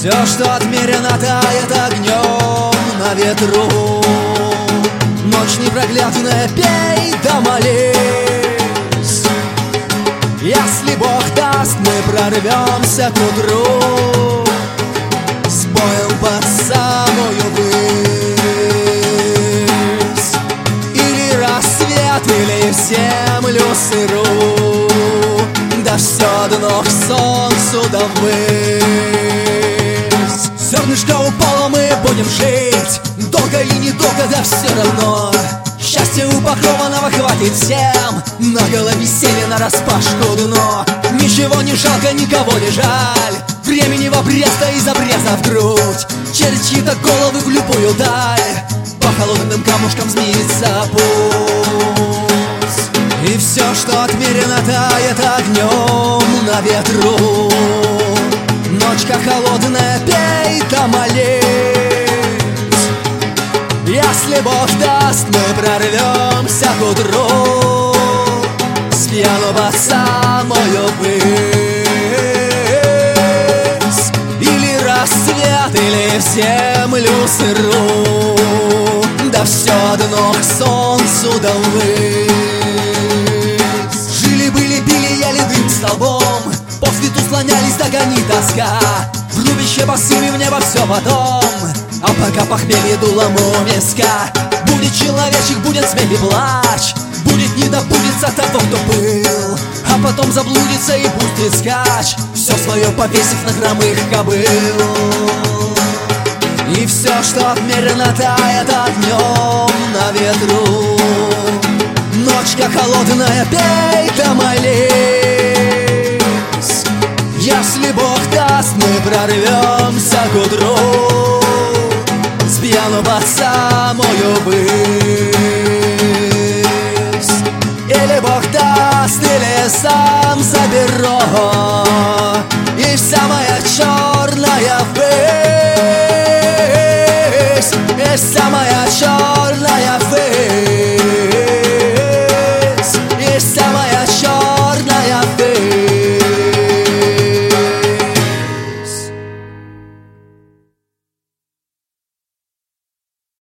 Все, что отмерено, тает огнем на ветру. Ночь непроглядная, пей да молись. Если Бог даст, мы прорвемся к утру с боем под самую высь. Или рассвет, или в землю сыру, да все дно к солнцу да ввысь. Зернышко упало, мы будем жить, долго или недолго, да все равно. Счастье у похованного хватит всем, на голове сели нараспашку дно. Ничего не жалко, никого не жаль, времени в обрез, да из обреза в грудь. Через чьи-то головы в любую даль по холодным камушкам змеится путь. И все, что отмерено, тает огнем на ветру. Ночка холодная, пей да молись. Если Бог даст, мы прорвемся к утру с пьяну под самую высь. Или рассвет, или в землю сыру, да все дно к солнцу да ввысь. Жили-были, пили, ели дым столбом, по свету слонялись, догони тоска. В рубище босыми в небо все потом, а пока похмелье дуло у виска. Будет человечек, будет смех и плач, будет не добудется того, кто был, а потом заблудится и пустит скач, все свое повесив на хромых кобыл. И все, что отмерено, тает огнем на ветру. Ночка холодная, пей да молись. Если Бог даст, мы прорвемся к утру с пьяну под самую высь. Или Бог даст, или сам заберу, и вся моя